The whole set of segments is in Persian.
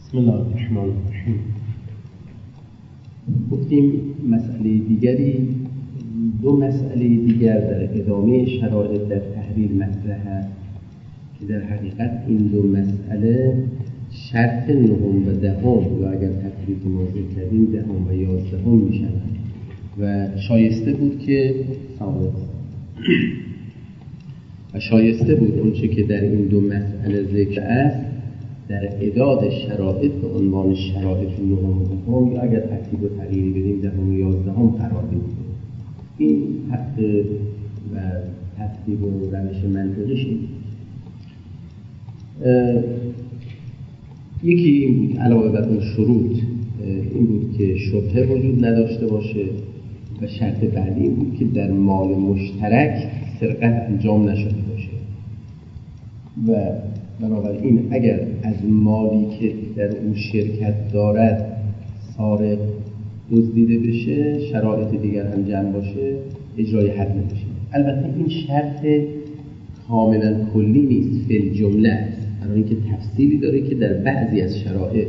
بسم الله الرحمن الرحیم. گفتیم دو مسئله دیگر در ادامه شرایط در تحریر مطرح است که در حقیقت این دو مسئله شرط نهم و دهم، یا اگر تفریق موضوع کردیم دهم و یازدهم میشن و شایسته بود اونچه که در این دو مسئله ذکر است در اعداد شرایط به عنوان شرایط نهم و دهم، یا اگر ترتیب و تغییری بدیم دهم و یازدهم قرار بدیم. این حق و ترتیب و روش منطقیش این. یکی این بود علاوه بر اون شروط این بود که شبهه وجود نداشته باشه و شرط بعدی این بود که در مال مشترک سرقت انجام نشده باشه و بنابراین اگر از مالی که در اون شرکت دارد سارق دزدیده بشه، شرایط دیگر هم جمع باشه، اجرای حد نمیشه. البته این شرط کاملا کلی نیست، فی جمله است، برای اینکه تفصیلی داره که در بعضی از شرایط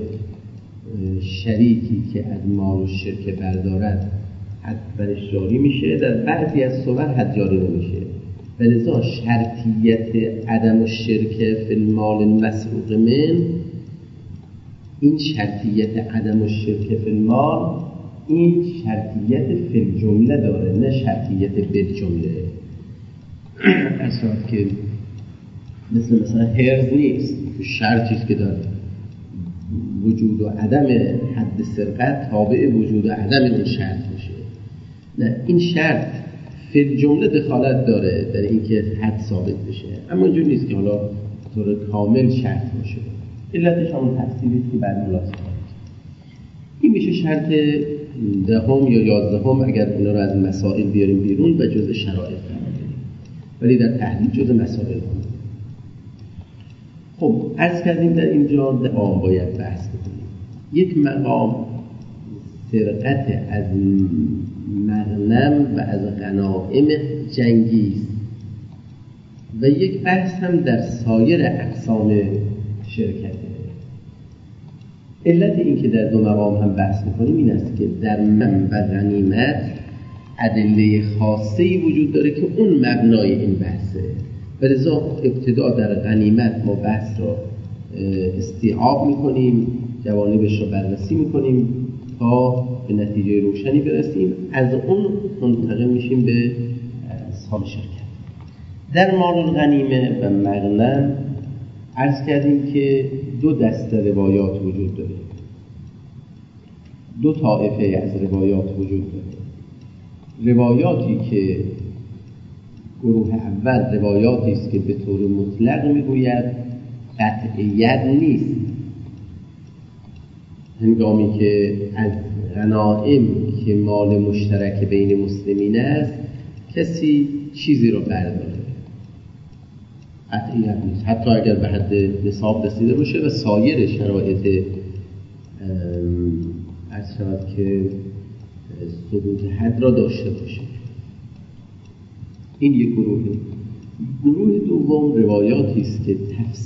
شریکی که از مال و شرکه بردارد حد برش جاری میشه، در بعضی از صور حد جاری نمیشه. ولذا شرطیت عدم الشرکه فی المال المسروق من، این شرطیت عدم الشرکه فی المال، این شرطیت فی الجمله داره، نه شرطیت بالجمله. اصلا که مثلا هرز نیست، شرطیست که داره وجود و عدم حد سرقت تابع وجود و عدم اون شرط میشه. نه، این شرط فی الجمله دخالت داره در اینکه حد ثابت بشه، اما اینجور نیست که حالا طور کامل شرط باشه. علتش همون تفصیلی که بعد ملاحظه کنید. این میشه شرط دهم یا یازدهم اگر اینا رو از مسائل بیاریم بیرون و جزء شرایط قرار بدیم، ولی در تحلیل جزء مسائل هم. خب عرض کردیم در اینجا مقام باید بحث بکنیم. یک مقام سرقت از مغنم و از غنائم جنگی است و یک بحث هم در سایر اقسام شرکته. علت این که در دو مقام هم بحث میکنیم این است که در من و غنیمت ادله خاصه‌ای وجود داره که اون مبنای این بحثه، ولذا ابتدا در غنیمت ما بحث را استیعاب میکنیم، جوانبش را بررسی میکنیم تا به نتیجه روشنی برسیم، از اون منتقل میشیم به اصحاب شرکت. در مال الغنیمه و مغنم عرض کردیم که دو دسته روایات وجود داره، دو طائفه از روایات وجود داره. روایاتی که گروه اول روایاتی است که به طور مطلق میگوید قطعیت نیست، هنگامی که از غنائم که مال مشترک بین مسلمین است کسی چیزی رو برداره، قطعیت نیست، حتی اگر به حد نصاب رسیده باشه و سایر شرایط از شود که ثبوت حد را داشته باشه. این یک گروه. گروه دوم روایاتی است که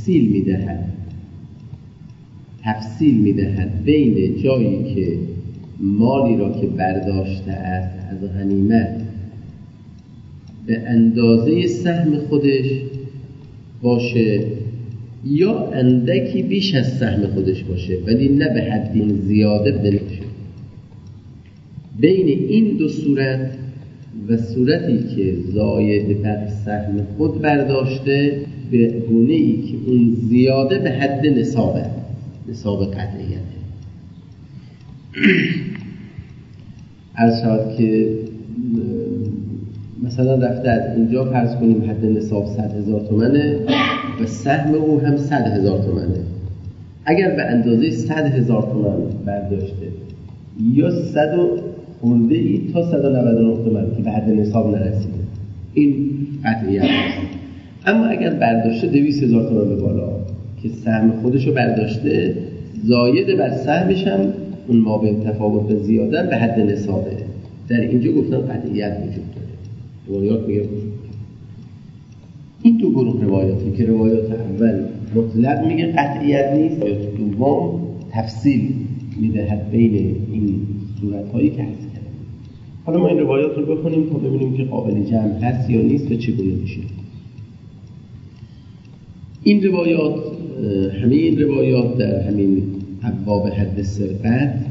تفصیل میدهد بین جایی که مالی را که برداشته است از غنیمت به اندازه سهم خودش باشه یا اندکی بیش از سهم خودش باشه ولی نه به حد زیاده بشه. بین این دو صورت و صورتی که زاید بر سهم خود برداشته به گونه‌ای که اون زیاده به حد نصاب قطعیته. عرض شد که مثلا رفته از اینجا فرض کنیم حد نصاب 100,000 تومنه و سهم او هم 100,000 تومنه. اگر به اندازه 100,000 تومن برداشته یا 100 خورده ای تا 199 تومن که به حد نصاب نرسیده، این قطعیت است. اما اگر برداشته 200,000 تومن به بالا که سهم خودشو برداشته، زاید بر سهمش هم اون مابین تفاوت به زیادن به حد نصابه، در اینجا گفتن قطعیت وجود داره. روایات میگه این دو گروه روایاتی که روایات اول مطلق میگه قطعیت نیست، روایات دوم تفصیل میدهد بین این صورت‌هایی که عرض کردم. حالا ما این روایات رو بخونیم تا ببینیم که قابل جمع هست یا نیست و چگونه میشه. این روایات، همه این روایات در همین ابواب حد سرقت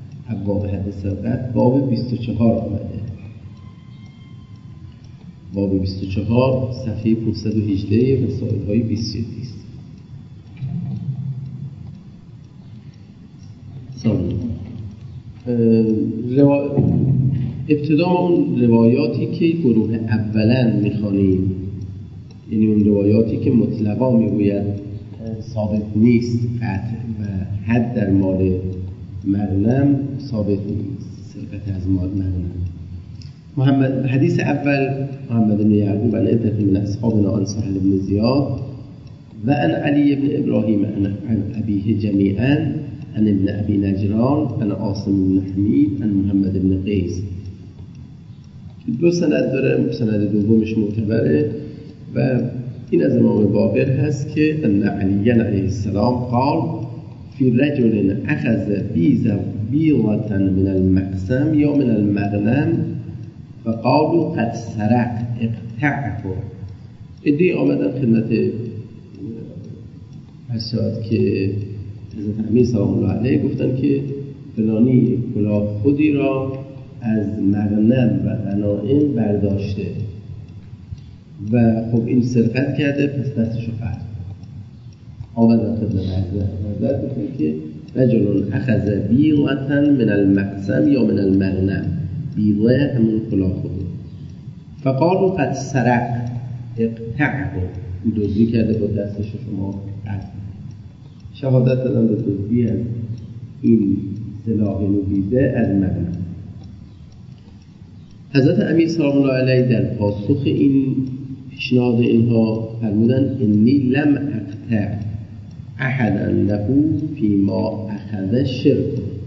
باب 24 آمده. باب 24 صفحه 518 رسائل‌های 20 است. ابتدا ما اون روایاتی که گروه اولا میخوانیم، یعنی اون روایاتی که مطلقا میگوید ثابت نیست قطع و حد در مال مغنم ثابت نیست، سرقت از مال مغنم. حدیث اول محمد بن یعقوب عن عدة من اصحابنا عن سهل بن زیاد و عن علی بن ابراهیم عن ابیه جمیعا عن ابن ابی نجران عن عاصم بن حمید عن محمد بن قیس. دو سند داره، سند دومش معتبره و این از امام باقر هست که ان علی علیه السلام قال فی رجل اخذ بیضة من المقسم یا من المغنم فقالوا قد سرق اقطعه. ادعی آمدن خدمت حضرت که حضرت امیر سلام الله علیه گفتن که فلانی کلاه خودی را از مغنم و غنائم برداشته و خب این سرقت کرده، پس دستشو قطع. آمدن خدمت حضرت گفتن که رجل اخذ بیضة من المقسم یا من المغنم، بیضه همون کلاه خودی، فقالوا قد سرق اقطعه، دزدی کرده با دستش شما قطع. شهادت دادن به دزدی از این سلاح نویزه از مغنم. حضرت امیر سلام الله علیه در پاسخ این پیشنهاد اینها فرمودن انی لم اقطع احدا له فیما اخذ شرک.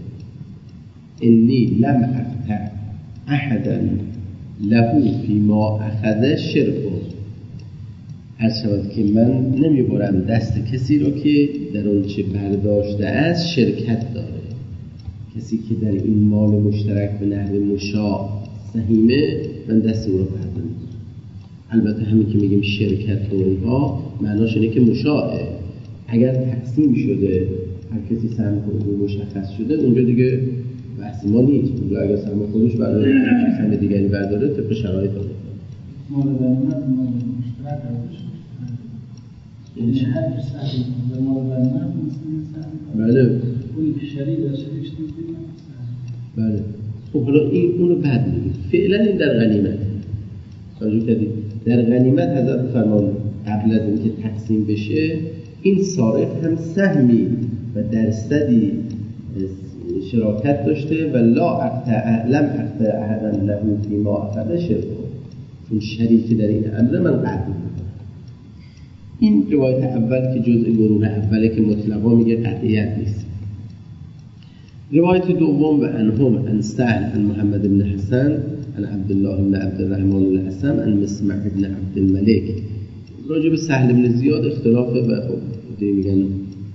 انی لم اقطع احدا له فیما اخذ شرک. از شود که من نمیبرم دست کسی رو که در اون چه برداشته از شرکت داره. کسی که در این مال مشترک به نحو مشاع سهیمه، من دست او رو بردارم. البته همین که میگیم شرکت و اینها معناش اینه که مشاعه. اگر تقسیم شده هر کسی سهم خودش مشخص شده، اونجا دیگه بحث ما نیست. اونجا اگر سهم خودش برداره سهم دیگری برداره طبق شرایط داره. مال غنیمت مال مشترک ازش یعنی هر سهم در مال غنیمت مثل بله اونی که شریک در شریکش دیدیم. بله. خب حالا این اونو بعد میگیم. فعلا این در غنیمت. توجه کردید؟ در غنیمت حضرت فرمان قبل از اینکه تقسیم بشه این سارق هم سهمی و درصدی شراکت داشته و لم اقطع احدا له فیما اخذ شرک. اون شریک در این امر من قطع میکنم. این روایت اول که جزء گروه اوله که مطلقا میگه قطعیت نیست. روایت دوم و عنهم عن سهل عن محمد بن حسن عن عبدالله بن عبد الرحمن الحسن عن مسمع بن عبد الملك. راجع به سهل بن زیاد اختلافه و خب دیگه میگن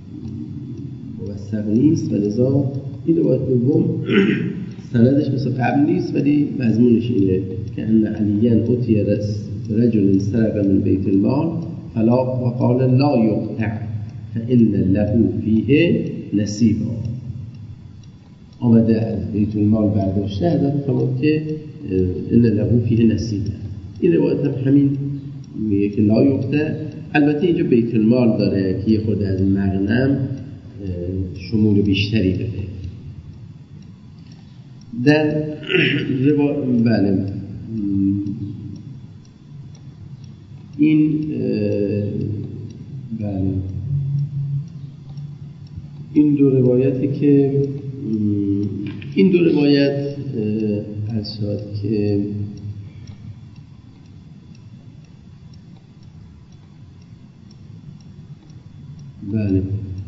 موثق نیست و لذا این روایت دوم سندش مثل قبل نیست ولی مضمونش اینه که ان علیاً اتی رجل سرق من بیت المال فلا وقال لا یقطع فإن له فیه نصیبا. آمده از بیت المال برداشته حضرت فرمود که ان له فیه نصیبا. این روایت هم همین میگه که لا یقطع. البته اینجا بیت المال داره که یه خورده از مغنم شمول بیشتری بده. در بله این بله این دو روایتی که این دو روایت از شد که بله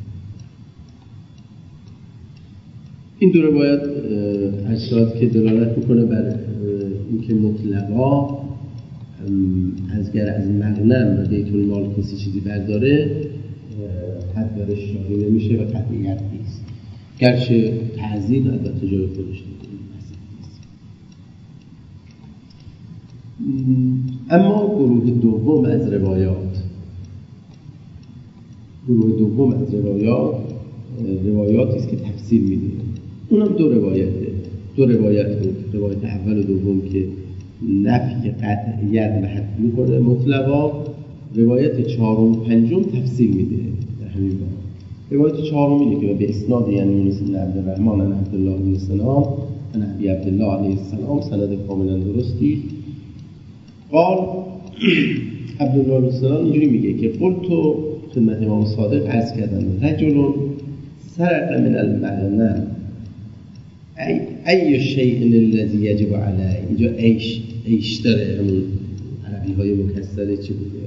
این دو روایت از شد که دلالت میکنه بر اینکه مطلقا ازگر از مغنم و بیت المال کسی چیزی برداره حد برش شاری نمیشه و قطعیت نیست. گرچه تعزیر البته جای خودش داره. اما گروه دوم از روایاتی است که تفسیر میده. اونم دو روایت بود. روایت اول و دوم که نفی قطعیت و حد میکنه مطلقا، روایت چهارم و پنجم تفسیر میده در همین باب. روایت چهارم اینه که به اسناد یعنی یونس بن عبدالرحمن عن عبدالله بن سلام عن ابی عبدالله علیه السلام، سند کاملا درستی. قال عبدالله بن سلام اینجوری میگه که قلت خدمت امام صادق عرض کردم رجل سرق من المغنم ای شیء الذی یجب علیه. اینجا ایش داره، همون عربی های مکسره چی بوده،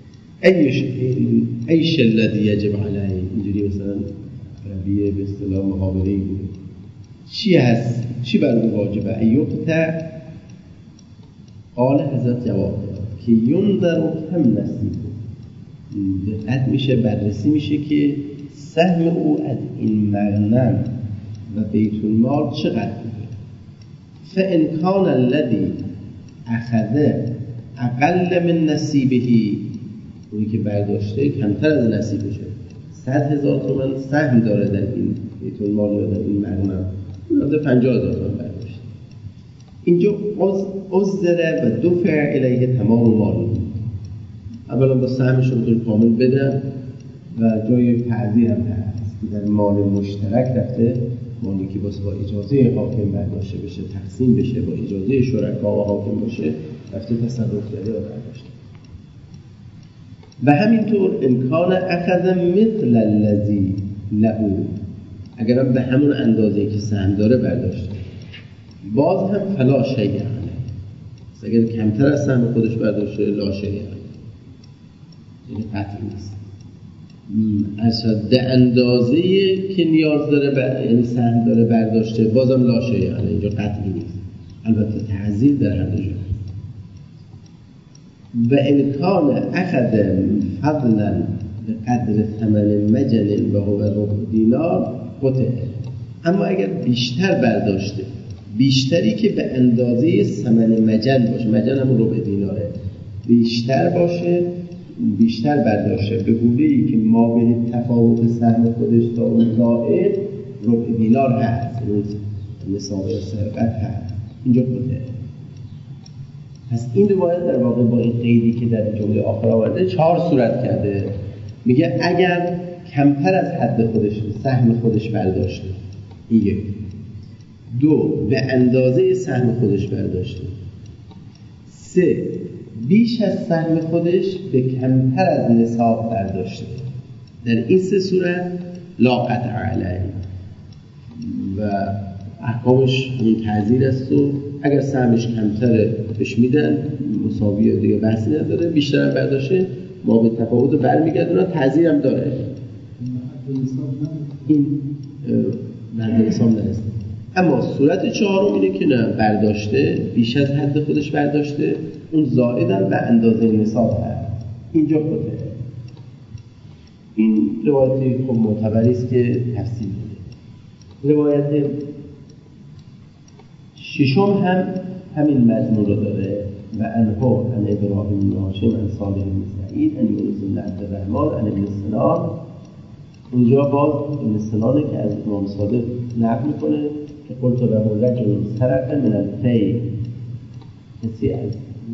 ایش الذی یجب علیه، اینجوری مثلا عربی به اصطلاح محاوره‌ای بوده. چی هست؟ چی بر او واجبه؟ ایقطع. قال حضرت جواب که یندر هم نصیب، دقت میشه، بررسی میشه که سهم او از این مغنم و بیت المال چقدر بوده. فان کان الذی اخذ اقل من نصیبه، اونی که برداشته کمتر از نصیبشه، 100,000 تومان سهم داره در این بیت المال یا در این مغنم، اون 50,000 تومان برداشته، اینجا عذره و دفع الیه تمام مال. اولا با سهمش رو بطور کامل بدن و جای تعذیر هم هست که در مال مشترک رفته، مالی که با اجازه حاکم برداشته بشه، تقسیم بشه، با اجازه شرکا و حاکم باشه، رفته تصرف کرده و برداشته. و همینطور امکان اخذ مثل الذی له، اگرم به همون اندازه‌ای که سهم داره برداشته، باز هم فلا شیء علیه، اگر کمتر از سهم خودش برداشته لا شیء علیه، یعنی قطعی نیست. اصلا اندازه‌ای که نیاز داره یعنی سهم داره برداشته، بازم لا شیء علیه، اینجا قطعی نیست. البته تعزیر در هر دو جا. و امکان اخذ فضلا به قدر ثمن مجن و هو ربع دینار قطعه. اما اگر بیشتر برداشته، بیشتری که به اندازه ثمن مجن باشه، مجن هم ربع دیناره، بیشتر باشه، بیشتر برداشته به گونه‌ای که ما به تفاوت سهم خودش تا اون زائد ربع دینار هست، نصاب سرقت هست، اینجا قطعه. پس این روایت در واقع با این قیدی که در جمله آخر آورده 4 صورت کرده. میگه اگر کمتر از حد خودش سهم خودش برداشته، این 1. 2 به اندازه سهم خودش برداشته. 3 بیش از سهم خودش به کمتر از نصاب برداشته. در این 3 صورت لا قطع علیه و احکامش اون تعزیر است و اگر سهمش کمتره بهش میدن، مساویه دیگه بحثی نداره، بیشتر هم برداشته ما به تفاوت برمیگردونه، تعزیر هم داره. این بنده نصاب نرسته. اما صورت 4 اینه که نه، برداشته بیش از حد خودش برداشته، اون زائد هم به اندازه نصاب هست، اینجا قطعه. این روایتی خب معتبری است که تفصیل میده. روایت 6 هم همین مضمون رو داره و انها عن ابراهیم بن هاشم عن صالح بن سعید عن یونس بن عبدالرحمن عن ابن سنان. اونجا باز ابن سنانه که از امام صادق نقل میکنه که قلت له رجل سرق من الفی، کسی از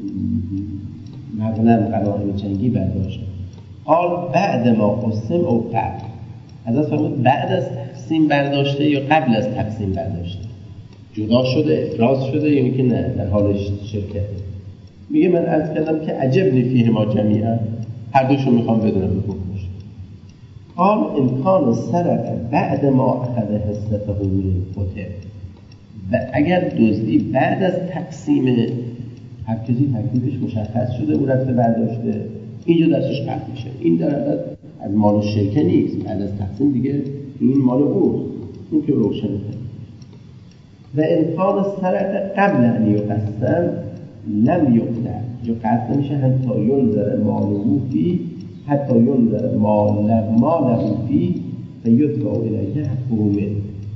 مغنم غنایم جنگی برداشت. قال بعد ما قسم او قبل، حضرت فرمود بعد از تقسیم برداشته یا قبل از تقسیم برداشته، جدا شده، افراز شده، یعنی که نه در حالش شرکته. میگه من عرض کردم که عجبنی فیه ما جمیعا، هر دوشو میخوام بدونم بکنش. قال امکان سرق بعد ما اخذ حصته من قطع، و اگر دزدی بعد از تقسیم هر کسی تکلیفش مشخص شده او رفته برداشته، اینجا دستش قطع میشه. این در حقیقت از مال شرکه نیست، بعد از تقسیم دیگه این مال او، این که روشنه. و امکان سرق قبل ان یقسم لم یقطع، جو قطع نمیشه حتی ینظر ماله فی، حتی ینظر ماله فی و یدفع الیه حقه منه.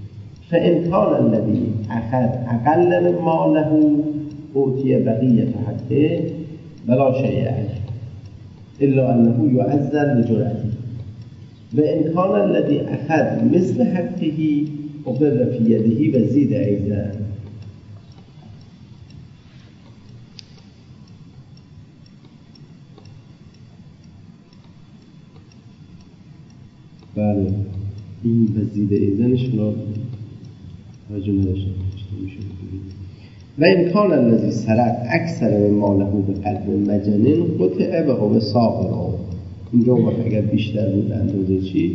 فإن كان الذي أخذ أقل من ماله أوتي بقية حقه ولا شيء عليه إلا أنه يعذر لجرأته وإن كان الذي أخذ مثل حقه أقر في يده وزيد أيضا. بله این وزید ایزنش را توجه نداشته میشه. و این کان الذی سرق اکثر من ماله به قدر مجنن قطع و هو صاغر. اینجا وقت اگر بیشتر بود اندازه چی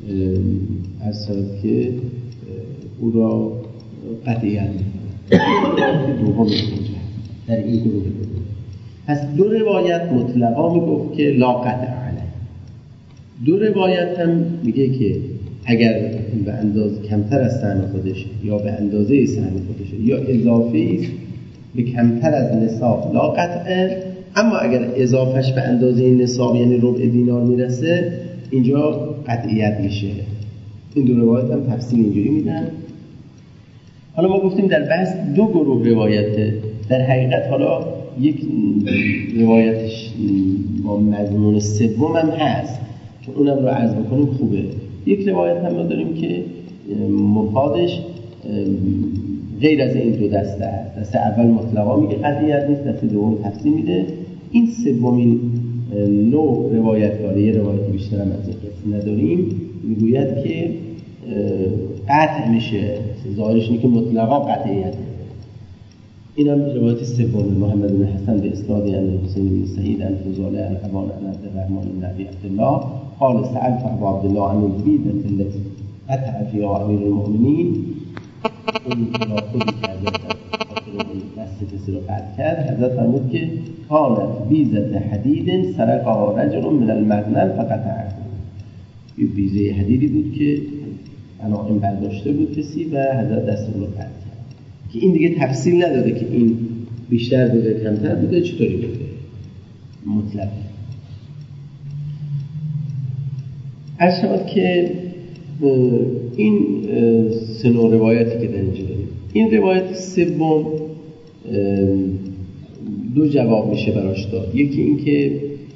از که او را قطعیت میکنه. دوم در این گروه بود. پس دو روایت مطلقا میگفت که لا قطع علیه. دو روایت هم میگه که اگر به اندازه کمتر از سهم خودش یا به اندازه سهم خودش یا اضافه است به کمتر از نصاب لا قطعه، اما اگر اضافهش به اندازه نصاب یعنی ربع دینار میرسه اینجا قطعیت میشه. این دو روایت هم تفصیل اینجوری میدن. حالا ما گفتیم در بحث دو گروه روایته، در حقیقت حالا یک روایتش با مضمون سوم هم هست که اونم رو عرض بکنیم خوبه. یک روایت هم ما داریم که مفادش غیر از این دو دسته هست. دسته اول مطلقا میگه قطعیت نیست، دسته دوم تفصیل میده. این سومین نوع روایت داره، یه روایت بیشتر هم از این قسم نداریم، میگوید که قطع میشه، ظاهرش اینه که مطلقا قطعیت. این هم روایت سوم محمد بن حسن به اسناد عن حسین بن سعید عن فضاله عن ابان عن عبدالرحمن بن ابی عبدالله قال سألت ابا عبدالله عن البیضة التي قطع فيها امیر المؤمنین. اون را خودی کرده دست کسی رو قطع کرد. حضرت فرمود که کانت بیضة حدید سرقها رجل من المغنم فقطعه. یه بیضه حدیدی بود که این برداشته بود کسی و حضرت دست رو قطع کرد. که این دیگه تفصیل نداده که این بیشتر بوده کمتر بوده چطوری بوده مطلق. عرض شود که این سه نوع روایتی که در اینجا داریم، این روایت سوم دو جواب میشه براش داد. یکی این که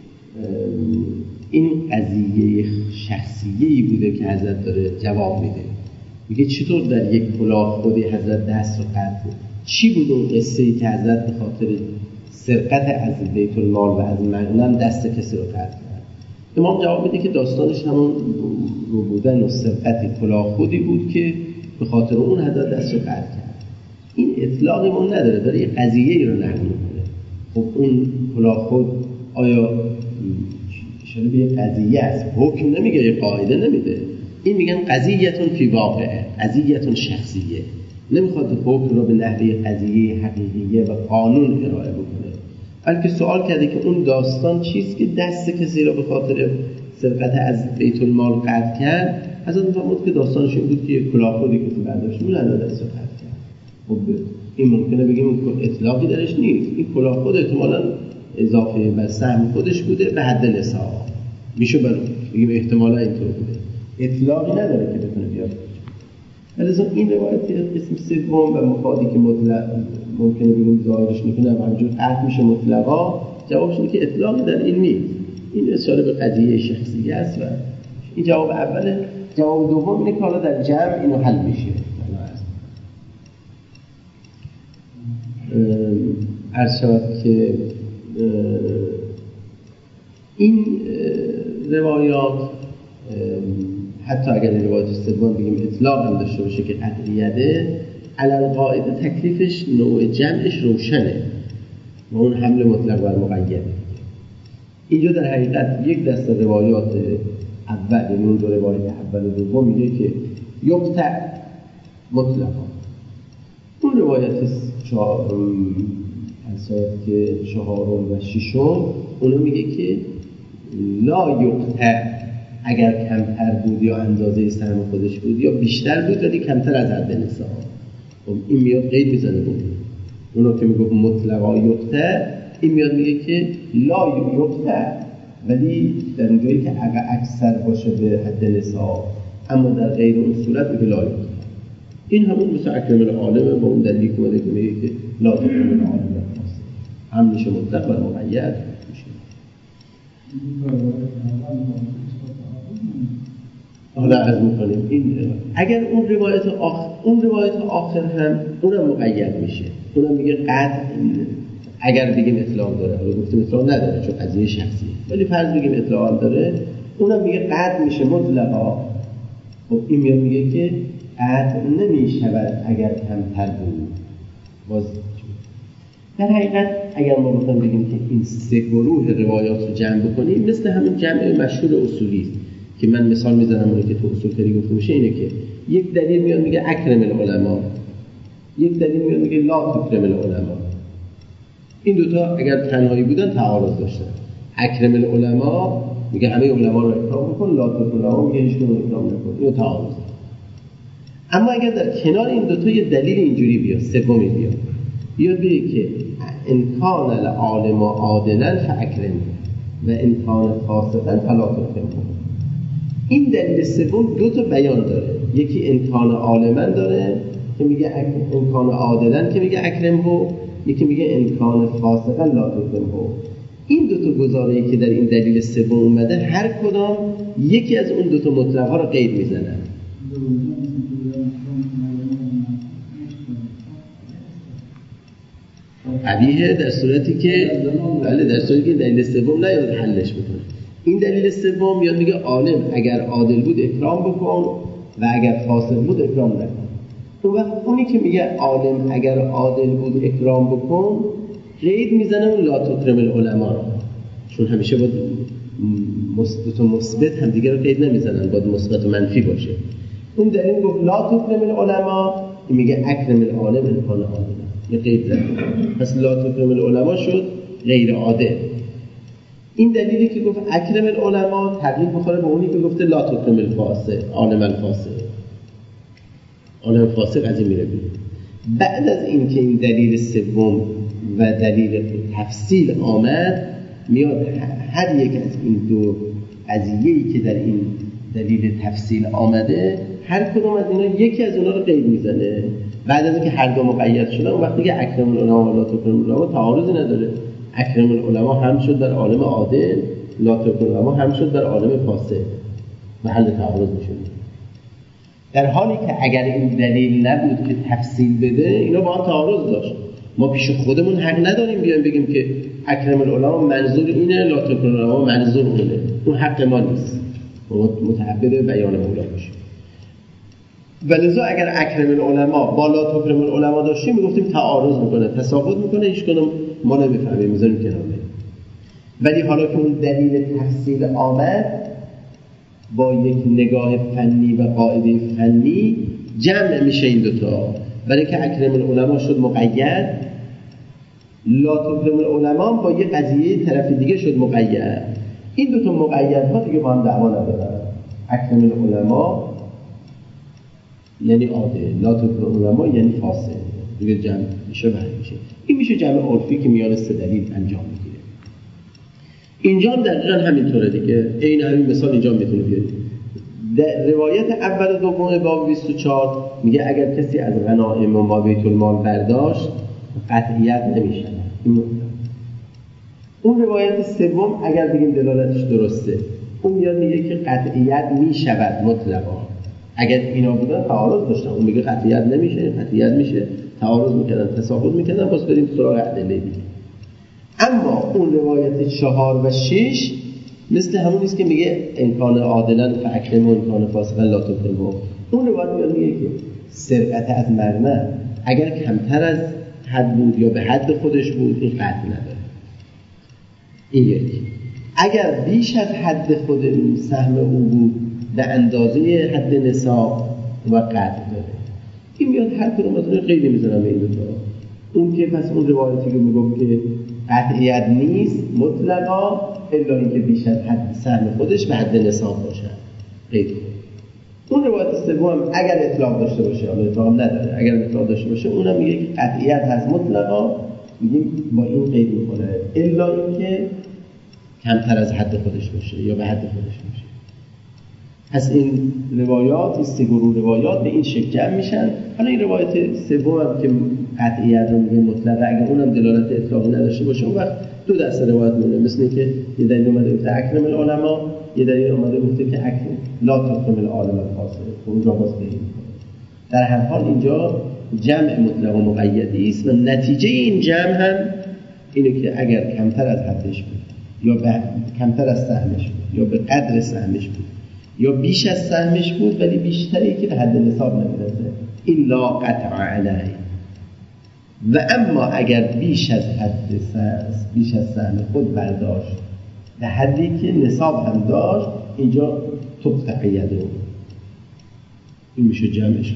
این قضیه شخصیه‌ای بوده که حضرت داره جواب میده. میگه چطور در یک کلاه خودی حضرت دست رو قطع؟ چی بود اون قصه‌ای که حضرت به خاطر سرقت از بیت المال و از مغنم دست کسی رو قطع کرد؟ امام جواب میده که داستانش همون رو بودن و سرقت کلاه خودی بود که به خاطر اون حضرت دست رو قطع کرد. این اطلاقی ما نداره، داره یه قضیه‌ای رو نقل میکنه. خب اون کلاه خود آیا اشاره به یه قضیه است؟ حکم نمیگه، یه قاعده نمیده. این میگن قضیه‌تون فی واقعه، قضیه‌تون شخصیه. نمیخواد حکم رو به نحوه قضیه حقیقیه و قانون ارائه بکنه، بلکه سوال کرده که اون داستان چیست که دست کسی رو به خاطر سرقت از بیت المال قطع کرد. حضرت فرمود که داستانش این بود که یک کلاه خودی که برداشت بود دست رو قطع کرد. خب این ممکنه بگیم اطلاقی درش نیست، این کلاه خود احتمالاً اضافه بر سهم خودش بوده به حد نصاب، میشه بگیم احتمالاً اینطور بوده، اطلاقی نداره که بتونه بیاد. لذا این روایت قسم سوم و مفادی که مطلق ممکنه بگیم ظاهرش میکنه همجور قطع میشه مطلقا، جوابش اینه که اطلاقی در این نیست. این اشاره به قضیه شخصیه است و این جواب اوله. جواب دوم اینه که حالا در جمع اینو حل میشه. عرض شود که این روایات حتی اگر روایت سوم بگیم اطلاق هم داشته باشه که قطعیته، علی القاعده تکلیفش نوع جمعش روشنه و اون حمل مطلق بر مقید. اینجا در حقیقت یک دسته روایات اول، یعنی اون دو روایت اول و دوم میگه که یقطع مطلقا. اون روایت چهارم و ششم اونو میگه که لا یقطع، اگر کمتر بود یا اندازه سهم خودش بود یا بیشتر بود ولی کمتر از حد نصاب. خب این میاد قید میزنه بود. اونو که میگه مطلقا یقطع، این میاد میگه که لا یقطع، ولی در اونجایی که اگر اکثر باشه به حد نصاب، اما در غیر اون صورت میگه لا یقطع. این همون مثل اکرم العالم با اون دلیلی که اومده که میگه که لا تکرم العالم هم میشه مطلق و مقید میشه. حالا عرض میکنیم این اگر اون روایت آخر هم اونم مقید میشه، اونم میگه قطع اگر بگیم اطلاق داره، حالا گفتیم اطلاق نداره چون قضیه شخصیه، ولی فرض بگیم اطلاق هم داره، اونم میگه قطع میشه مطلقا. خب این میگه که قطع نمیشود اگر کمتر بود. باز در حقیقت اگر ما بخوایم بگیم که این سه گروه روایات رو جمع بکنیم مثل همون جمع مشهور اصولی است که من مثال میزنم اونی که تو اصول فقهی گفته میشه، اینه که یک دلیل میاد میگه اکرم العلماء، یک دلیل میاد میگه لا تکرم العلماء. این دوتا اگر تنهایی بودن تعارض داشتن. اکرم العلماء میگه همه علما رو اکرام بکن، لا تکرم العلماء میگه هیچ کدوم اکرام نکن. اینو تعارض. اما اگر در کنار این دوتا یه دلیل اینجوری بیاد، سومی بیاد بگه که ان کان العالم عادلا فاکرم و ان کان فاسقا فلا تکرم. این دلیل سوم دو تا بیان داره، یکی ان کان عالما داره که میگه ان کان عادلا که میگه اکرمه، یکی میگه ان کان فاسقا لا تکرمه. این دو تا گزاره‌ای که در این دلیل سوم اومده هر کدام یکی از اون دو تا مطلق‌ها رو قید میزنن. قبیحه در صورتی که بله در صورتی که دلیل سوم نیاد حلش بکنه. این دلیل سوم میاد میگه عالم اگر عادل بود اکرام بکن و اگر فاسق بود اکرام نکن. اون وقت اونی که میگه عالم اگر عادل بود اکرام بکن قید میزنه اون لا تکرم العلماء رو، چون همیشه باید مثبت و مثبت هم دیگه رو قید نمیزنن، باید مثبت و منفی باشه. اون دلیل گفت لا تکرم العلماء، میگه اکرم العالم ان کان عادلا، یه قید زد. پس لا تکرم العلماء شد غیر عادل. این دلیلی که گفت اکرم العلماء تقریب می‌خوره به اونی که گفته لا تکرم الفاسق، عالم الفاسق. عالم فاسق از این میره بیرون. بعد از اینکه این دلیل سوم و دلیل تفصیل آمد، میاد هر یک از این دو قضیه‌ای که در این دلیل تفصیل آمده هر کدوم از اینا یکی از اونا رو قید میزنه. بعد از اینکه هر دو مقید شدن اون وقتی که اکرم العلماء و لا تکرم العلماء تعارضی نداره. اکرم العلماء هم شد در عالم عادل، لا تکرم العلماء هم شد در عالم فاسق، محل تعارض میشه. در حالی که اگر این دلیل نبود که تفصیل بده اینا با هم تعارض داشت. ما پیش خودمون حق نداریم بیایم بگیم که اکرم العلماء منظور اینه، لا تکرم العلماء منظور اونه. اون حق ما نیست. ما متعبد بیان مولا باشیم. ولذا اگر اکرم العلماء با لا تکرم العلماء داشتیم میگفتیم تعارض میکنه، تساقط میکنه، هیچ کدوم ما نمیفهمیم، میذاریم کنار. ولی حالا که اون دلیل تفصیل آمد با یک نگاه فنی و قاعده فنی جمع میشه این دوتا. برای که اکرم العلماء شد مقید، لا تکرم العلماء با یک قضیه طرف دیگه شد مقید. این دوتا مقیدها دیگه با هم دعوا ندارن. اکرم العلماء یعنی عادل، لا تکرم العلماء یعنی فاسق، دیگه جمع میشه و میشه. این میشه جمع عرفی که میان سه دلیل انجام میگیره. اینجا هم دقیقاً همینطوره دیگه. عین همین مثال اینجا میتونه بیارید. در روایت اول و دوم باب 24 میگه اگر کسی از غنایم و ما بیت المال برداشت قطعیت نمیشه. اون روایت سوم اگر بگیم دلالتش درسته، اون میاد میگه که قطعیت میشود مطلقا. اگر اینا بودن تعارض داشتن، اون میگه قطعیت نمیشه، قطعیت میشه، تعارض میکردن، تساقط میکردن، باز بریم سراغ ادله دیگه. اما اون روایت 4 و 6 مثل همون نیست که میگه امکان عادلا فاکرم و امکان فاسقا لا تکرمه. اون روایت میگه که سرقت از مرمر اگر کمتر از حد بود یا به حد خودش بود این قطع نداره. این یکی. اگر بیش از حد خود اون سهم او بود به اندازه حد نصاب و قطع داره. این میاد هر کدوم از اون قیدی میزنن به این دوتا. اون که پس اون روایتی که میگم که قطعیت نیست مطلقا الا اینکه بیش از حد سهم خودش به حد نصاب باشه قید کنه. اون روایت سوم اگر اطلاق داشته باشه، حالا اطلاق نداره، اگر اطلاق داشته باشه اونم میگه که قطعیت هست مطلقا، میگیم با این قید میکنه الا اینکه کمتر از حد خودش باشه یا به حد خودش باشه. از این روایات، این سه گروه روایات به این شکل جمع میشن. حالا این روایت سوم هم که قطعیت رو میگه مطلقه، اگه اونم دلالت اطلاقی نداشته باشه اون وقت دو دسته روایت مونه. مثل اینکه یه دلیل اومده گفته اکرم العلماء، یه دلیل اومده گفته که اکرم لا تکرم العالم الفاصل، اونجا باز بگیم. در هر حال اینجا جمع مطلق و مقیدی است و نتیجه این جمع هم اینه که اگر کمتر از حدش بود یا کمتر از سهمش بود یا به قدر سهمش بود یا بیش از سهمش بود ولی بیشتری که به حد نصاب نمیرسه، این لا قطع علیه. و اما اگر بیش از سهم خود برداشت به حدی که نصاب هم داشت، اینجا تقطع یده، این میشه جمعش که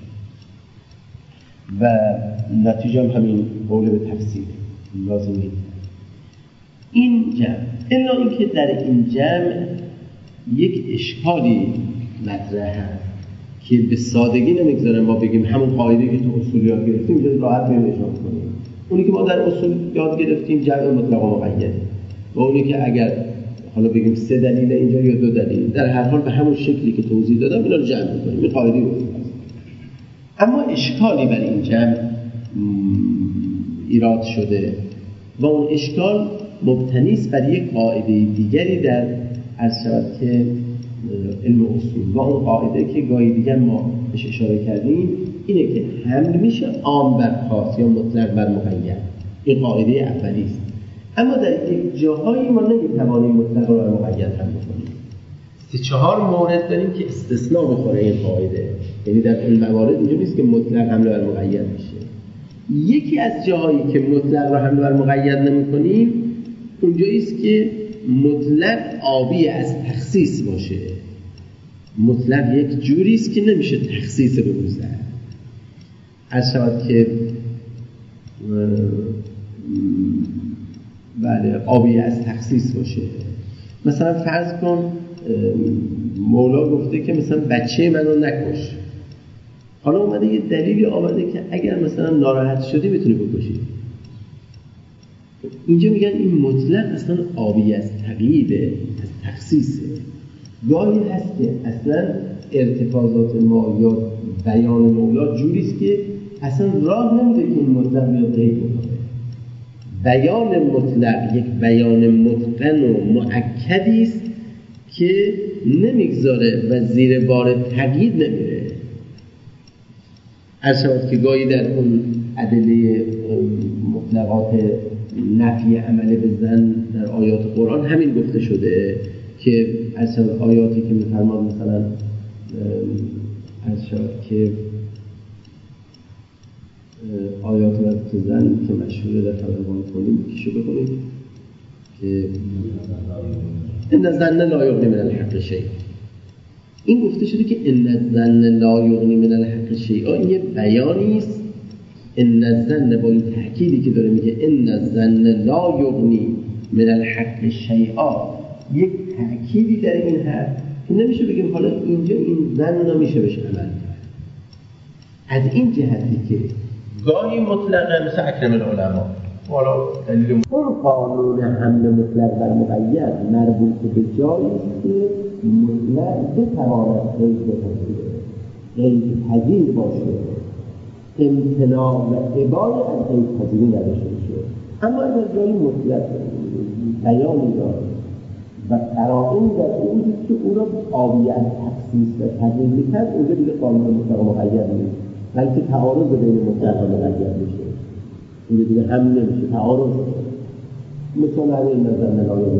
و نتیجه هم همین قول به تفسیر لازمه. این جمع الا اینکه در این جمع یک اشکالی مطرح هست که به سادگی نمیگذاره ما بگیم همون قاعده که تو اصول یاد گرفتیم اینجا راحت میشه کنیم. اونی که ما در اصول یاد گرفتیم جمع مطلق و مقید، و اونی که اگر حالا بگیم 3 دلیل اینجا یا 2 دلیل، در هر حال به همون شکلی که توضیح دادم اینا رو جمع می‌کنیم. این قاعده بود. اما اشکالی بر این جمع ایراد شده و اون اشکال مبتنی است بر یک قاعده دیگری در که علم اصول، و اون قاعده که گاهی دیگر ما بهش اشاره کردیم اینه که حمل میشه عام بر خاص یا مطلق بر مقید. این قاعده اولی است. اما در یک جاهایی ما نمیتوانیم مطلق بر مقید حمل کنیم. 3-4 مورد داریم که استثناء میخوره این قاعده، یعنی در این موارد اینجوری نیست که مطلق حمل بر مقید میشه. یکی از جاهایی که مطلق رو حمل بر مقید نمی‌کنیم اونجایی است که مطلق عابی از تخصیص باشه. مطلق یک جوری است که نمیشه تخصیص رو بزنه. از شود که بله عابی از تخصیص باشه. مثلا فرض کن مولا گفته که مثلا بچه منو نکش. حالا اومده یه دلیلی آورده که اگر مثلا ناراحت شدی میتونی بکشی. اینجا میگن این مطلق اصلا عابی از تقییده، از تخصیصه. گاهی هست که اصلا ارتکازات ما یا بیان مولا جوریست که اصلا راه نمیده که این مطلق بیاد قید بکنه. بیان مطلق یک بیان متقن و مؤکدی است که نمیگذاره و زیر بار تقیید نمیره. هر شود که گاهی در اون ادله مطلقات نفی عمل به زن در آیات قرآن همین گفته شده که اصلا آیاتی که می‌فرماد مثلا از شود که آیات ربط زن که مشهوره در فرمان کنیم کشو بکنید که ان الظن لا یغنی من الحق شیء. این گفته شده که ان الظن لا یغنی من الحق شیء، این یه بیانی است. ان الظن با این تأکیدی که داره میگه ان الظن لا یغنی من الحق شیء، یک تأکیدی در این هست که نمیشه بگیم حالا اینجا این ظن نمیشه بهش عمل کرد. از این جهتی که گاهی مطلقه مثل اکرم العلماء، حالا دلیل اون قانون حمل مطلق بر مقید مربوط به جایی است که مطلق بتواند قید بپذیره، قید پذیر باشه، امتناع و ابای از قید پذیری نداشته باشه. اما اگر جایی مطلق بیانی داره و قرائن در این که او را عابی از تخصیص و تغییر میکرد، اونجا دیگه قانون مطلق مقید نیست، بلکه تعارض بین مطلق و مقید میشه. اینجا دیگه هم نمیشه، تعارض مثل همین نظر نلایه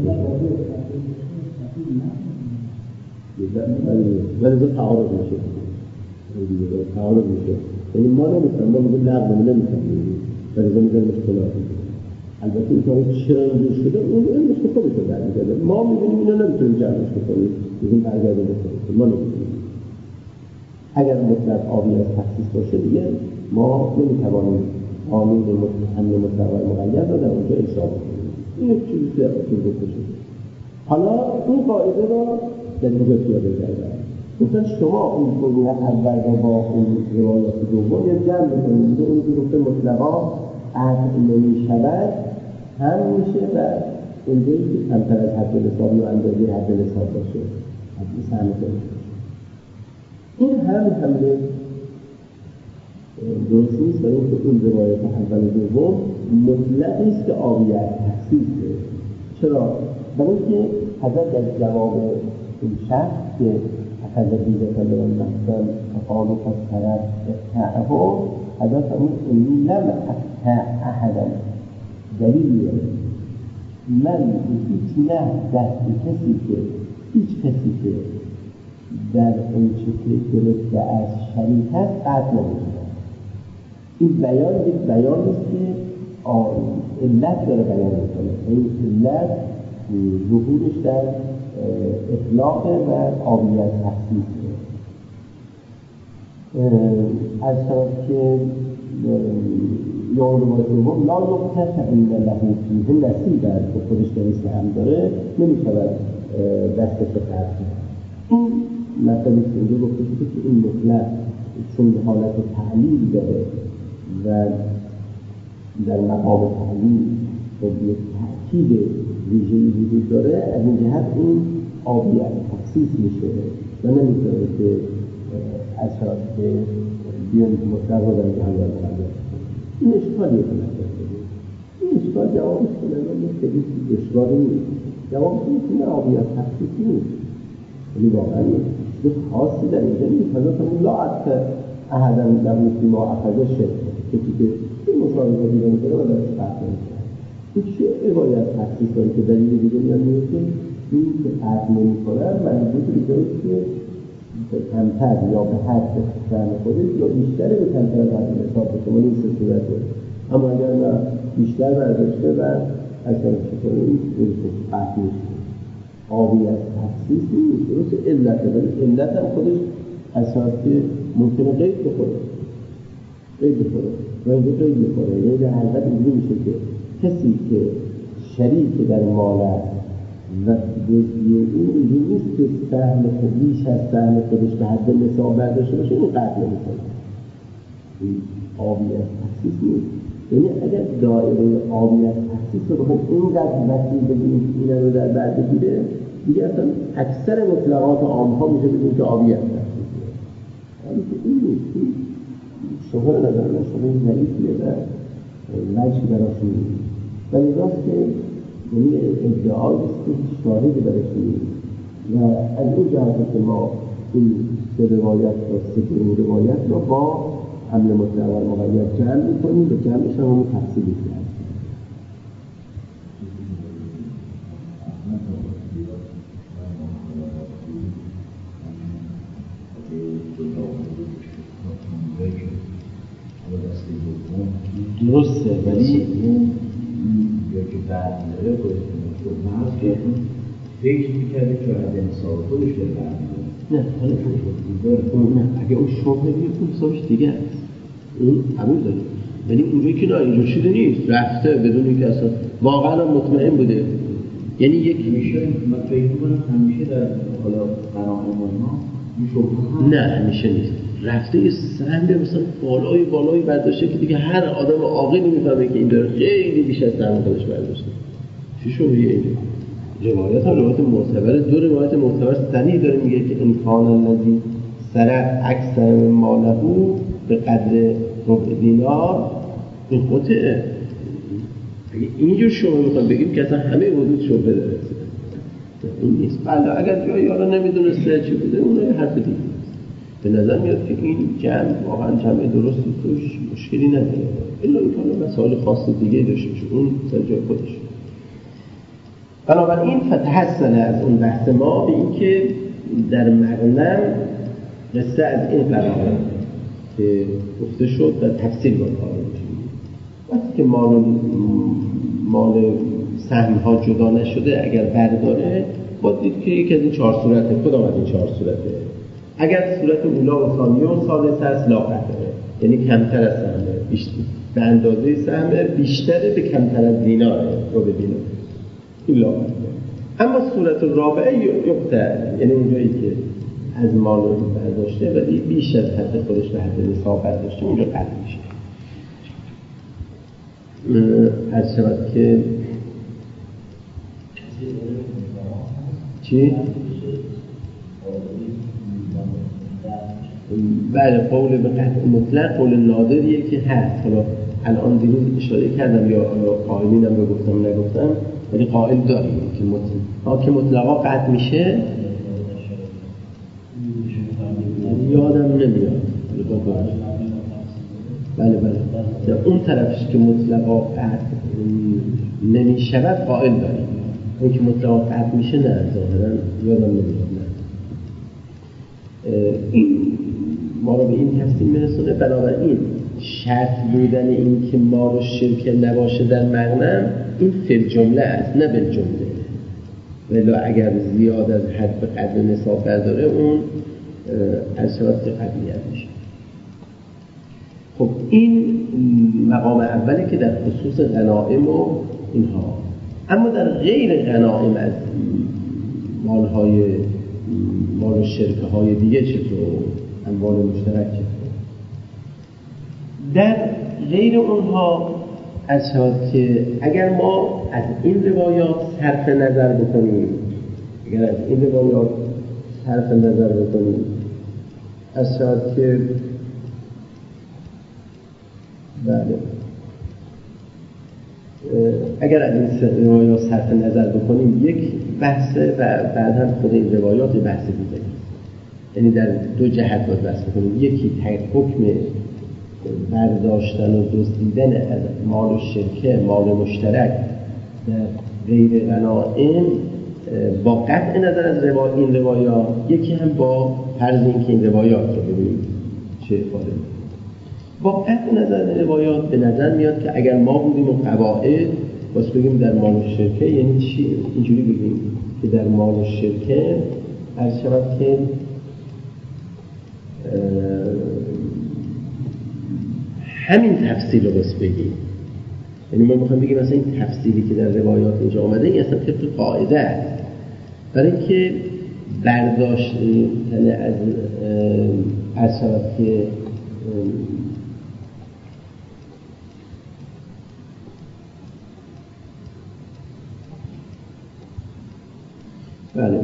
ولی دو تعارض میشه، تعارض میشه. یعنی ما نمیتونم، ما میگه نقل نمیتونم ولی دو میگه مشکلات. البته این کاری چرا اینجور شده اون علمش که خودتون برمیگرده. ما میبینیم اینا نمیتونیم جمعش بکنیم، میگیم برگرده بکنیم، ما نمیتونیم. اگر مطلق عابی از تخصیص باشه دیگه ما نمیتوانیم قانون حمل مطلق و مقید رو در اونجا اجرا بکنیم. این یک چیزی که اصول گفته شده. حالا این قاعده را در اینجا پیاده کردن. مثلا شما اون گروه اول رو با اون روایات دوم یه جمع بکنید. اون که گفته مطلقا عقل نمیشود هم میشه و اونجایی که کمتر از حد نصابی و اندازه حد نصاب باشه. این سهم خودش. این حمله درست نیست، برای اینکه اون روایت اول و دوم مطلقی است که عاری از تخصیصه. چرا؟ برای اینکه حضرت در جواب این شخص که اخذ بیدتا لمن محسن فقالوا فسرت اقطعه، حضرت فرمود انی لم اقطع احدا، دلیل من هیچ نه دست هیچ کسی که در اون چه که گرفته از شریک هست قطع نمی‌کنه. این بیان یک بیان است که علت داره بیان میکنه. این علت ظهورش در اطلاق و عاریت تخصیصه. از طرف که یا روایت دوم لا یقطع فإن له فیه نصیبا، که خودش در سهم داره نمیشود دستش رو قطع کنه. این مطلبی که اینجا گفته شده که این مطلق چون حالت تعلیل داره و در مقام تعلیل و یک تأکید ویژه‌ای وجود داره، از این جهت این عاریت تخصیص میشه و نمیتونه که از طرف که بیان مطلق رو در جهان مقدر. این اشکالیه که مطلب شده. این اشکال جوابش به نظر خیلی اشکالی نیست. جوابش اینه که عاریت تخصیص نیست. ولی واقعا یک خاصی در اینجا نیست. حضرت فرمود لا اقطع احدا له فیما اخذ شرک، کسی که این مشاهده دیگه میکنه و درش قطع نمیکنه. این چه عبایت تخصیص داره که دلیل دیگه میاد میگه که این که قطع نمیکنن منظور دیگه است که کمتر یا به حد فهم خودش یا بیشتر به کمتر قدر حساب بکنه. این سه صورته. اما اگر نه بیشتر برداشته و از طرف چطور این قطع میشه. عاریت تخصیص نیست، درست علته، ولی علت هم خودش اساس که ممکنه قید بخوره و اینجا قید بخوره. یعنی در حقیقت اینجوری میشه که کسی که شریک در مال است و جزئی او اینجوری نیست که سهم بیش از سهم خودش به حد نصاب برداشته باشه، این قطع نمی‌کنه. این عاریت تخصیص نیست. یعنی اگر دایره عاریت تخصیص رو بخوایم اینقدر وسیع بگیریم که اینا رو در بر بگیره، دیگه اصلا اکثر مطلقات عام‌ها میشه بگیم که عاریت تخصیصه. ولی که این نیست. این شبه نظر من شبه ضعیفیه و وجهی براشون نیست. ولی راست که یعنی ادعایی است که شاهدی برش نیست و از این جهت که ما این سه روایت و سه روایت رو با حمل مطلق و مقید جمع میکنیم، به جمعش هم همون تفصیلی کرد. درسته، ولی یا که برمی‌داره خودش که فکر می‌کرده که از انصاف خودش رو برمی‌داره. نه، حالا نه، اگه اون شبهه بیاد اون حسابش دیگه است، اون قبول داره. ولی اونجایی که نه اینجور شده نیست، رفته بدون اینکه اصلا واقعا مطمئن بوده. یعنی یک میشه من فکر می‌کنم همیشه در حالا قرائن ما این شبهه نه همیشه نیست. رفته یه سهم مثلا بالایی برداشته که دیگه هر آدم عاقلی میفهمه که این داره خیلی بیش از سهم خودش برداشته. چی شده اینجا؟ روایت ها روایت معتبر، دو روایت معتبر صریح داره میگه که امکان الذی سرق اکثر ماله به قدر ربع دینار این قطعه. اینجور شما میخوام بگیم که اصلا همه حدود شبه داره. این نیست. بله اگر جایی حالا نمیدونسته چی بوده اون یه حرف دیگه. به نظر میاد که این جمع واقعا جمع درستی توش مشکلی نداره. الا اینکه مسائل خاص دیگه داشته باشه اون سر جای خودش. بنابراین فتحسن از اون بحث ما به این که در مغنم قصه از این قراره که گفته شد و تفصیل با کار میشه. وقتی که مال سهم‌ها جدا نشده اگر برداره باید دید که یک از این چهار صورته. کدام از این چهار صورته؟ اگر صورت اولا و ثانیه و ثالثه است لا قطعه، یعنی کمتر از سهمه، بیشتر به اندازه سهمه، بیشتره به کمتر از دیناره رو ببینه این لا قطعه. اما صورت رابعه یقطع، یعنی اونجایی که از مال رو برداشته ولی بیش از حد خودش به حد نصاب برداشته اونجا قطع میشه. از شود که چی؟ بله، قول به قطع مطلق قول نادریه که هست. حالا الان دیروز اشاره کردم یا قائلینم رو گفتم نگفتم، ولی قائل داریم که مطلقا قطع میشه. یادم نمیاد. بله اون طرفش که مطلقا قطع نمیشود قائل داریم، اون که مطلقا قطع میشه نه، ظاهرا یادم نمیاد. این ما رو به این تفصیل میرسونه. بنابراین شرط بودن این که ما رو شرک نباشه در مغنم این فی الجمله است، نه بالجمله. ولی اگر زیاد از حد به قدر نصاب برداره اون از شرط قطعیت میشه. خب این مقام اولی که در خصوص غنائم و اینها. اما در غیر غنائم از مالهای مال و شرکه های دیگه چطور؟ اموال مشترک چطور؟ در غیر اونها از شد که اگر ما از این روایات صرف نظر بکنیم، از شد که بله اگر از این روایات صرف نظر بکنیم یک بحثه و بعد هم خود این روایات بحث دیگه، یعنی در دو جهت باید بحث بکنیم. یکی حکم برداشتن و دزدیدن از مال و شرکه، مال مشترک در غیر غنائم با قطع نظر از این روایات، یکی هم با فرض اینکه این روایات رو ببینیم چه افاده می‌کنه. با قطع نظر از روایات به نظر میاد که اگر ما بودیم و قواعد واسه بگیم در مال و شرکه یعنی چی؟ اینجوری بگیم که در مال و شرکه هر شود که همین تفصیل رو بس بگیم. یعنی ما میخوایم بگیم مثلا این تفصیلی که در روایات اینجا آمده این اصلا طبق قاعده است، برای اینکه برداشت یعنی از شود که بله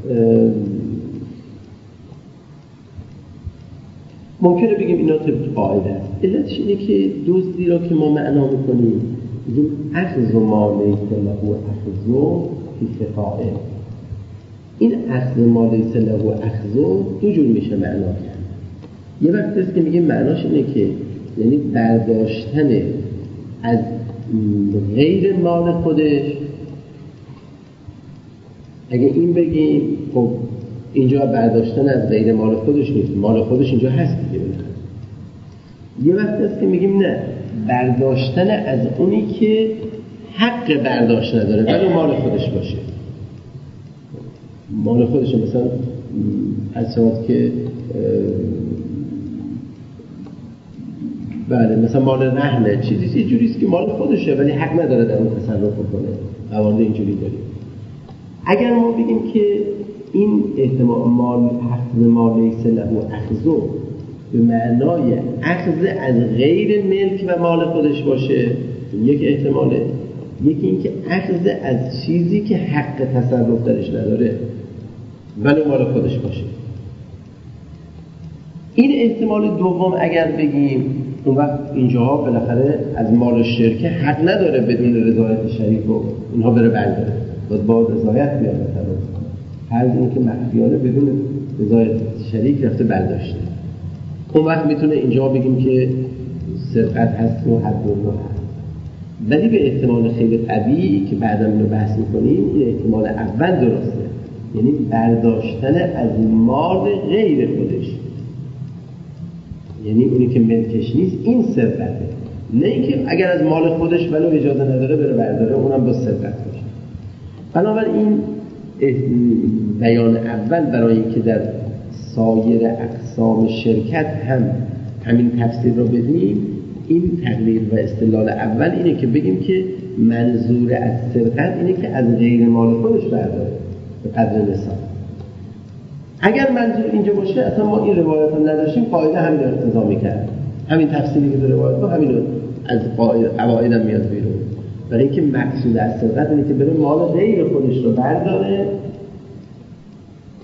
ممکنه بگیم اینا طبق قاعده است. علتش اینه که دزدی را که ما معنا میکنیم بگیم اخذ ما لیس له اخذ فی فقائه. این اخذ ما لیس له اخذ دو جور میشه معنا کرد. یه وقت است که میگیم معناش اینه که یعنی برداشتن از غیر مال خودش. اگه این بگیم خب اینجا برداشتن از غیر مال خودش نیست، مال خودش اینجا هست دیگه. یه وقت است که میگیم نه، برداشتن از اونی که حق برداشت نداره ولی مال خودش باشه. مال خودش مثلا از سواد که بله مثلا مال رهنه چیزی یه جوریست که مال خودشه ولی حق نداره در اون تصرف کنه. قوانین اینجوری داریم. اگر ما بگیم که این احتمال مال لیس له اخذ به معنای اخذ از غیر ملک و مال خودش باشه، یک احتماله. یکی این که اخذ از چیزی که حق تصرف درش نداره ولی مال خودش باشه. این احتمال دوم اگر بگیم اون وقت اینجاها بالاخره از مال شرکه حق نداره بدون رضایت شریک و اینها بره برداره، باید با رضایت بیاد تصرف کنه. هر این که مخفیانه بدون رضایت شریک رفته برداشته، اون وقت میتونه اینجا بگیم که سرقت هست و حد و هست. ولی به احتمال خیلی قوی که بعدا اینو بحث میکنیم این احتمال اول درسته، یعنی برداشتن از مال غیر خودش، یعنی اونی که ملکش نیست این سرقته، نه اینکه اگر از مال خودش ولو اجازه نداره بره برداره اونم با سرقت باشه. بنابراین بیان اول برای اینکه در سایر اقسام شرکت هم همین تفسیر رو بدیم، این تقریر و استدلال اول اینه که بگیم که منظور از سرقت اینه که از غیر مال خودش برداره به قدر نصاب. اگر منظور اینجا باشه اصلا ما این روایت هم نداشتیم، قاعده همین رو اقتضا میکرد. همین تفسیری که در روایت با همین رو از قواعد هم میاد بیرون، برای اینکه مقصود از سرقت اینه که بره مال غیر خودش رو برداره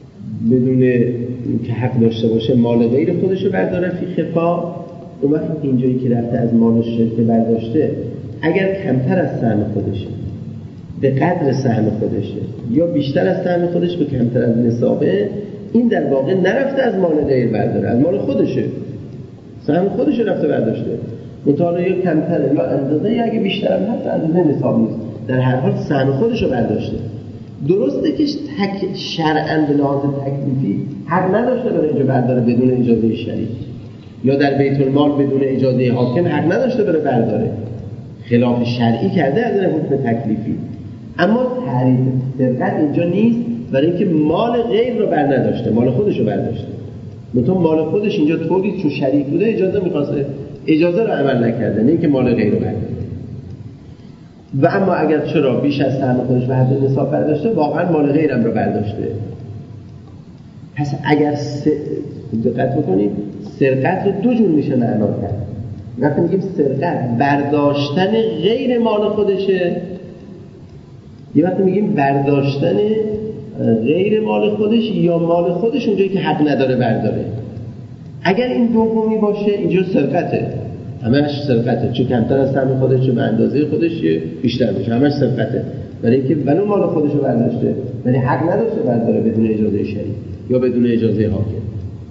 بدون که حق داشته باشه مال غیر خودشو برداره فی خفا، اون وقت اینجایی که رفته از مال شرکه برداشته اگر کمتر از سهم خودشه به قدر سهم خودشه یا بیشتر از سهم خودش به کمتر از نصابه، این در واقع نرفته از مال غیر برداره، از مال خودشه، سهم خودش رفته برداشته، مطالعه یا کمتره یا اندازه یا اگه بیشتر هم هست اندازه نصاب نیست، در هر حال سهم خودش رو برداشته. درسته که شرعاً به لحاظ تکلیفی حق نداشته بره اینجا برداره بدون اجازه شریک، یا در بیت المال بدون اجازه حاکم حق نداشته بره برداره، خلاف شرعی کرده از این حکم تکلیفی. اما تعریف سرقت اینجا نیست، برای اینکه مال غیر رو بر نداشته، مال خودش رو برداشته. مثلا مال خودش اینجا طوری چون شریک بوده اجازه می‌خواسته، اجازه رو عمل نکرده، نه اینکه مال غیر رو برداشته. و اما اگر چرا بیش از سهم خودش به حد نصاب برداشته، واقعا مال غیرم رو برداشته. پس اگر دقت بکنید سرقت رو دو جور میشه معنا کرد. وقتی میگیم سرقت برداشتن غیر مال خودشه، یه وقتی میگیم برداشتن غیر مال خودش یا مال خودش اونجایی که حق نداره برداره. اگر این دومی باشه اینجا سرقته، همش سرقته، چون کمتر از سهم خودش به اندازه خودش بیشتر میشه، همش سرقته، برای اینکه ولو مال خودش رو برداشته ولی حق نداشته برداره بدون اجازه شریک یا بدون اجازه حاکم.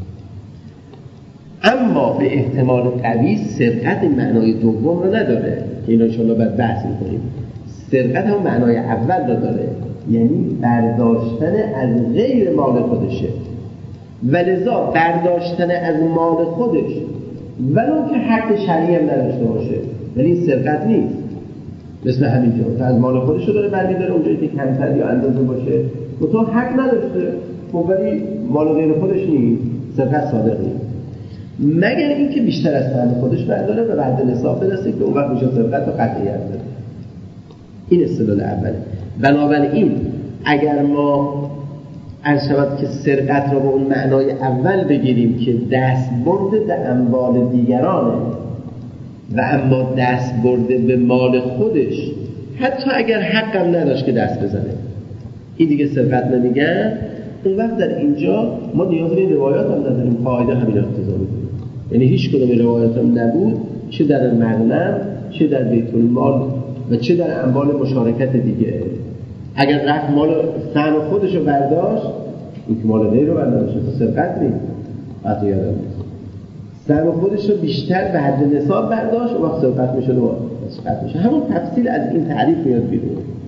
اما به احتمال قوی سرقت معنای دوم رو نداره که اینو انشاءالله بعد بحث میکنیم. سرقت هم معنای اول رو داره، یعنی برداشتن از غیر مال خودشه، ولذا برداشتن از مال خودش ولو که حق شرعی هم نداشته باشه ولی این سرقت نیست. مثل همینجا تا از مال خودش رو داره برمی‌داره اونجایی که کمتر یا اندازه باشه و تو حق نداشته ولی مال غیر خودش نیست، سرقت صادق نیست، مگر اینکه بیشتر از سهم خودش برداره و بعد نصاب برسه که اون وقت میشه سرقت و قطعیت داره. این استدلال اوله. بنابراین اگر ما عرض شود که سرقت را به اون معنای اول بگیریم که دست برده به اموال دیگرانه و اما دست برده به مال خودش، حتی اگر حقم نداشت که دست بزنه، این دیگه سرقت نمیگن، اون وقت در اینجا ما نیاز به روایات هم نداریم، قاعده همین اقتضا میکنه. یعنی هیچ کدوم روایات هم نبود، چه در مغنم، چه در بیت المال و چه در اموال مشارکت دیگه. اگر رفت مال سهم خودش رو برداشت، این که مال غیر رو برداشت، سرقت نیست، حتی یادم نیست. سهم خودش رو بیشتر به حد نصاب برداشت، اون وقت سرقت میشه و سرقت میشه. همون تفصیل از این تعریف میاد بیرون.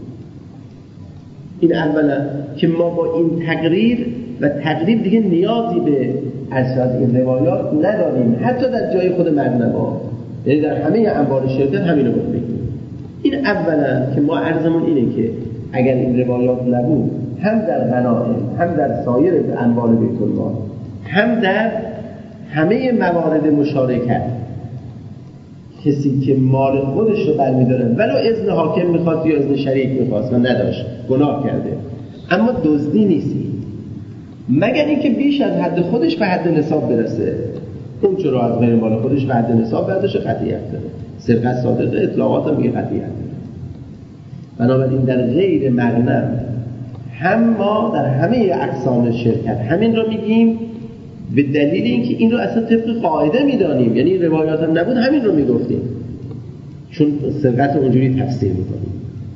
این اولا که ما با این تقریر و تقریب دیگه نیازی به ارشاد این روایات نداریم، حتی در جای خود مغنما، یعنی در همه اموال شرکت همینو باید بگیم. این اولا که ما عرضمون اینه که اگر این روایات نبود، هم در غنائم، هم در سایر اموال بیت المال، هم در همه موارد مشارکت، کسی که مال خودش رو برمی‌داره ولو اذن حاکم میخواست یا اذن شریک میخواست و نداشت، گناه کرده، اما دزدی نیست، مگر اینکه بیش از حد خودش به حد نصاب برسه، اون چرا از غیر مال خودش به حد نصاب برداشت قطعیت داره. سرقت صادقه، اطلاقات هم میگه قطعیت داره. بنابراین در غیر مغنم هم ما در همه اقسام شرکت همین رو میگیم، به دلیل اینکه این رو اصلا طبق قاعده میدانیم، یعنی روایات هم نبود همین رو میگفتیم، چون سرقت اونجوری تفسیر میکنیم.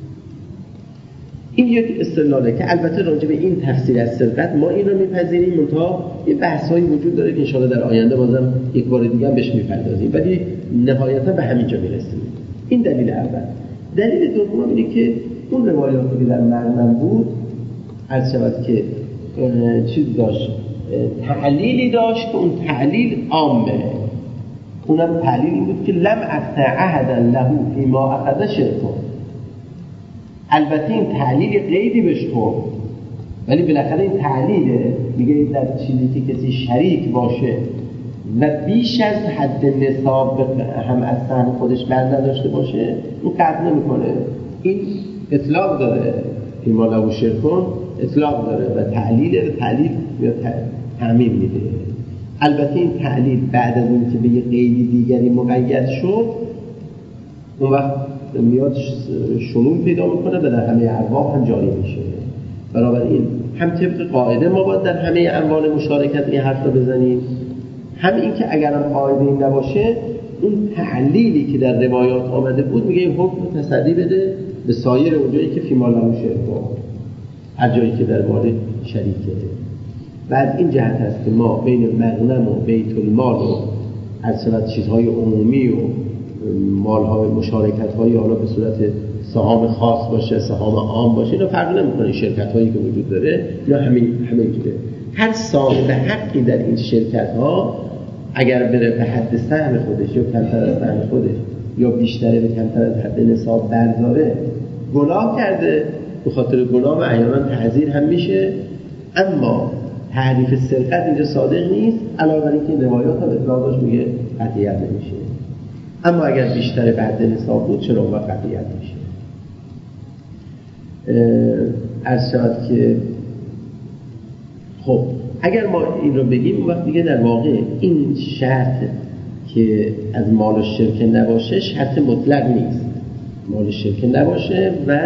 این یک استدلاله که البته راجع به این تفسیر از سرقت ما این رو میپذیریم، منتها یه بحث‌هایی وجود داره که انشاءالله در آینده بازم یک بار دیگه هم بهش میپردازیم، ولی نهایتا به همینجا میرسیم. این دلیل اول. دلیل دوم اینه که اون روایاتی که در مغنم بود عرض شود که چیز داشت، تعلیلی داشت که اون تعلیل عامه. اونم تعلیل این بود که لم اقطع عهدا له فيما اخذ شركه. البته این تعلیل قیدی بهش خورد، ولی بالاخره این تعلیله، میگه در چیزی که کسی شریک باشه و بیش از حد نصاب هم از سهم خودش بر نداشته باشه، اون قطع نمیکنه. این اطلاق داره که ما له شرکون، اطلاق داره و تعلیل یا تعمیم میده. البته این تعلیل بعد از اون که به یه قیدی دیگری مقید شد، اون وقت میاد شمول پیدا میکنه و در همه ارواح هم جاری میشه. بنابراین هم طبق قاعده ما باید در همه اموال مشارکت این حرف رو بزنیم، هم این که اگرم قاعده این نباشه اون تعلیلی که در روایات آمده بود میگه این حکم تسری بده به سایر اونجایی که فی مال له شرک، هر جایی که در مال شریکه. و از این جهت هست که ما بین مغنم و بیت المال و از صورت چیزهای عمومی و مالهای مشارکت‌های حالا به صورت سهام خاص باشه سهام عام باشه اینا فرق نمی‌کنه، شرکت‌هایی که وجود داره اینا همینجوره. هر صاحب حقی در این شرکت‌ها اگر بره به حد سهم خودش یا کمتر از سهم خودش یا بیشتر به کمتر از حد نصاب برداره گناه کرده، به خاطر گناه و احیانا تعزیر هم میشه. اما تعریف سرقت اینجا صادق نیست، علاوه بر اینکه روایات هم اطلاقش میگه قطعیت نمیشه. اما اگر بیشتر به حد نصاب بود چرا اون وقت قطعیت میشه؟ عرض شود که خب اگر ما این رو بگیم اون وقت دیگه در واقع این شرط که از مال شرکه نباشه شرط مطلق نیست. مال شرکه نباشه و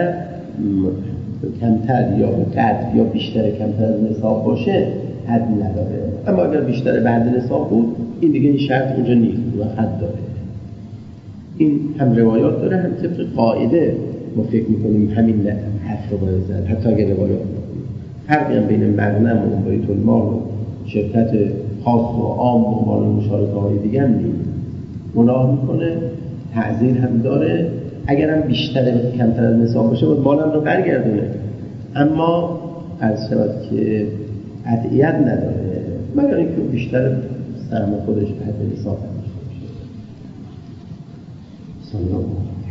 کمتر یا قدر یا بیشتر کمتر از نصاب باشه حد نداره. اما اگر بیشتر به حد نصاب بود این دیگه این شرط اونجا نیست و حد داره. این هم روایات داره هم طبق قاعده ما فکر میکنیم همین حرف رو باید زد، حتی اگر روایات نکنیم. فرقی هم بین مغنم و بیت المال و شرکت خاص و عام و مال مشارکه های دیگه هم نیست. گناه میکنه، تعزیر هم داره، اگر هم بیشتر کمتر از نصاب باشه باید مالم رو برگردونه. اما عرض شود که قطعیت نداره مگر اینکه بیشتر سهم خودش به حد نصاب باشه. سلام.